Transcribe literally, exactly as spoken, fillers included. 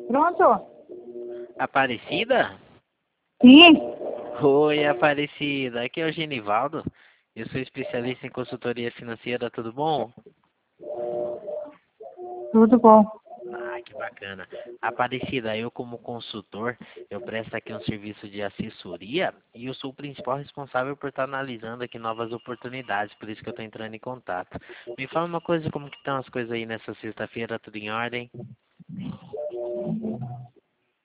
Pronto? Aparecida? Sim. Oi, Aparecida. Aqui é o Genivaldo. Eu sou especialista em consultoria financeira, tudo bom? Tudo bom. Ah, que bacana. Aparecida, eu como consultor, eu presto aqui um serviço de assessoria e eu sou o principal responsável por estar analisando aqui novas oportunidades, por isso que eu estou entrando em contato. Me fala uma coisa, como que estão as coisas aí nessa sexta-feira, tudo em ordem?